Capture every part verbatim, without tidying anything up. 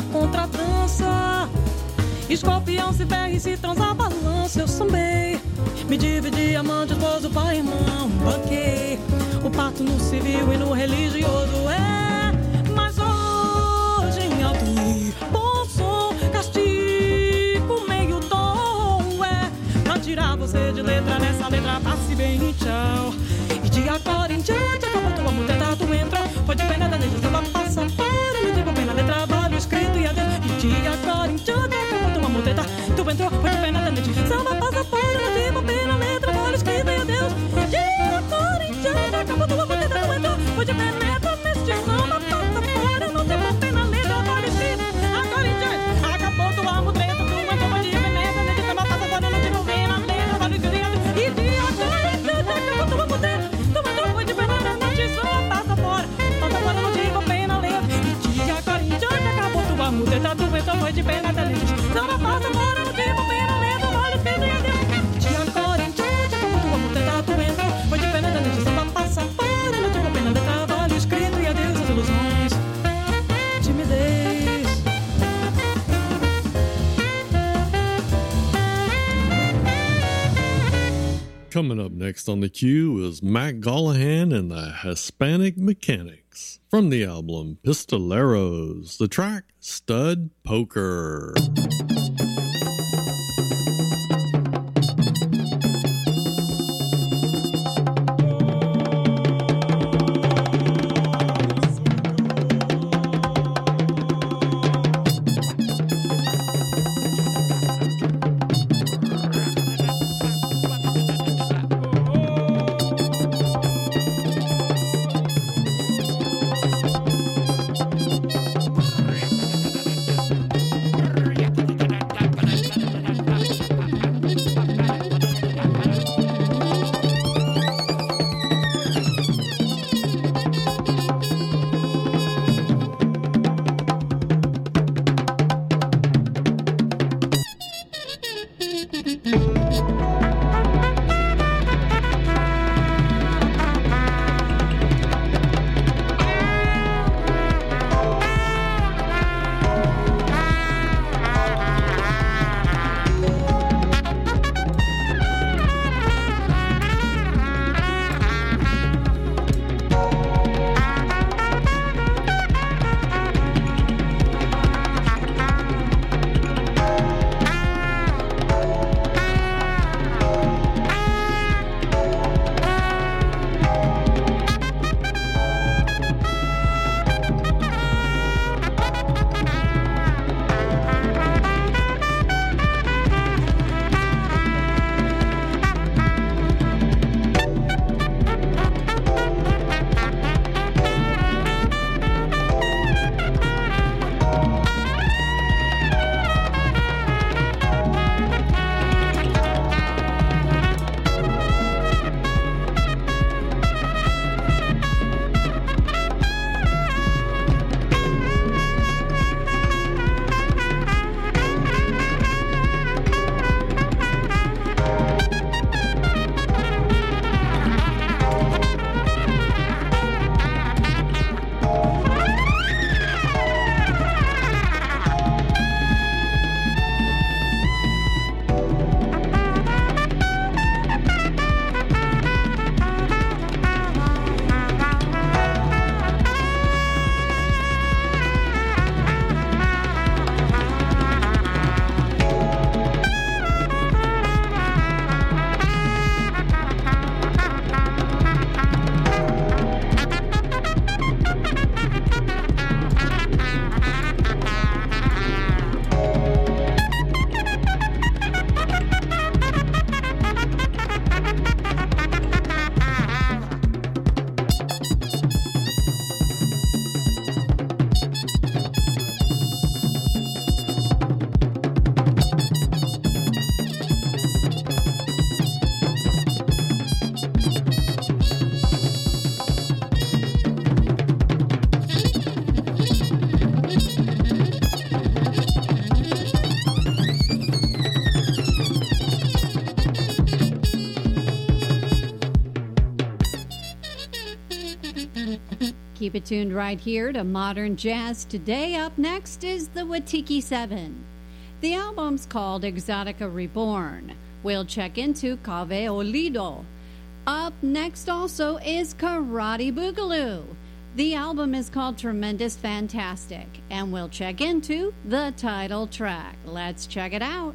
na contradança. Escorpião se ferra e se transabalança. Eu sambei, me dividi, amante, esposo, pai, irmão. Banquei o pacto no civil e no religioso. É, mas hoje em alto e bom som, castigo meio tom. É, pra tirar você de letra nessa letra, passe bem e tchau. E de agora em diante, acabou tua muleta, tu entra. Foi de pena da letra, samba passa fora. Me digo bem na letra, trabalho escrito e adeus. E de agora em diante, acabou tua muleta, tu entrou. Foi de pena da letra, samba passa fora. Me digo bem na letra, trabalho escrito e adeus. De agora em diante, acabou tua muleta, tu entrou. Foi de penetra neste samba passa fora. Não te botei na letra, trabalho escrito. Agora em diante, acabou tua muleta, tu entrou. Foi de penetra neste samba passa fora. Não te botei na letra, trabalho escrito e adeus. E de agora em diante, acabou tua muleta, tu entrou. Foi de penetra neste samba passa fora. Passa fora, não te botei na letra. E de agora em diante, acabou tua muleta, tu entrou. Foi de penetra neste samba passa fora. Não te botei na letra, trabalho escrito e adeus. De agora em diante, acabou tua muleta, tu entrou. Foi de penetra neste samba passa fora. Não te botei na letra, trabalho escrito e adeus às ilusões. Timidez. Coming up next on the queue is Mac Gallahan and the Hispanic Mechanics. From the album Pistoleros, the track Stud Poker. Yeah. Keep it tuned right here to Modern Jazz Today. Up next is the Watiki seven. The album's called Exotica Reborn. We'll check into Cave Olido. Up next also is Karate Boogaloo. The album is called Tremendous Fantastic, and we'll check into the title track. Let's check it out.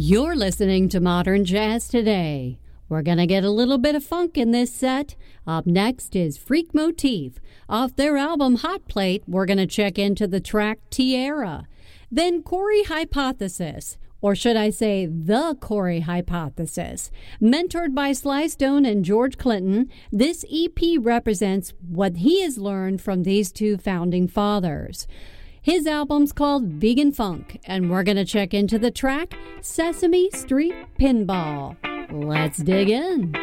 You're listening to Modern Jazz Today. We're going to get a little bit of funk in this set. Up next is Freak Motif. Off their album Hot Plate, we're going to check into the track Tierra. Then Corey Hypothesis, or should I say the Corey Hypothesis. Mentored by Sly Stone and George Clinton, this E P represents what he has learned from these two founding fathers. His album's called Vegan Funk, and we're going to check into the track Sesame Street Pinball. Let's dig in.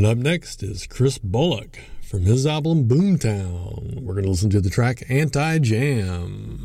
up next is Chris Bullock from his album Boomtown. We're going to listen to the track Anti-Jam.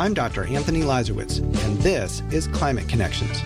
I'm Doctor Anthony Lazarowitz, and this is Climate Connections.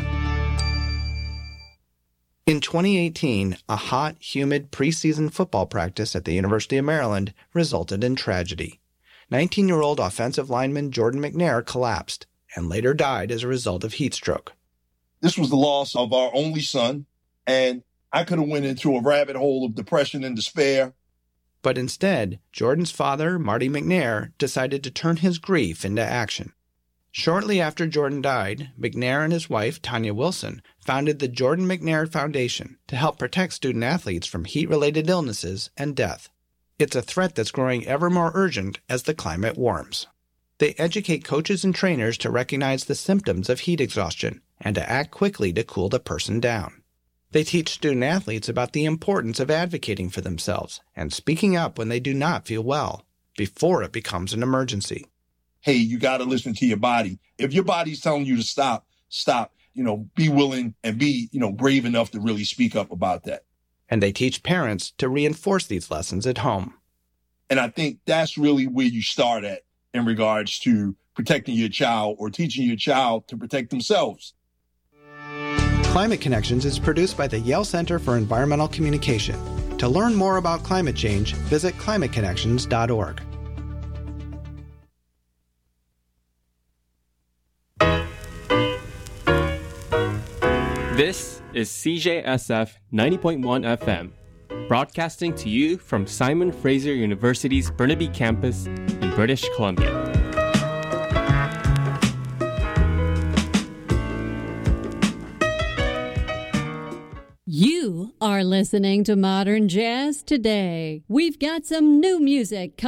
In twenty eighteen, a hot, humid preseason football practice at the University of Maryland resulted in tragedy. nineteen-year-old offensive lineman Jordan McNair collapsed and later died as a result of heat stroke. This was the loss of our only son, and I could have went into a rabbit hole of depression and despair. But instead, Jordan's father, Marty McNair, decided to turn his grief into action. Shortly after Jordan died, McNair and his wife, Tanya Wilson, founded the Jordan McNair Foundation to help protect student-athletes from heat-related illnesses and death. It's a threat that's growing ever more urgent as the climate warms. They educate coaches and trainers to recognize the symptoms of heat exhaustion and to act quickly to cool the person down. They teach student-athletes about the importance of advocating for themselves and speaking up when they do not feel well, before it becomes an emergency. Hey, you got to listen to your body. If your body's telling you to stop, stop. You know, be willing and be, you know, brave enough to really speak up about that. And they teach parents to reinforce these lessons at home. And I think that's really where you start at in regards to protecting your child or teaching your child to protect themselves. Climate Connections is produced by the Yale Center for Environmental Communication. To learn more about climate change, visit climate connections dot org. This is C J S F ninety point one F M, broadcasting to you from Simon Fraser University's Burnaby campus in British Columbia. You are listening to Modern Jazz Today. We've got some new music coming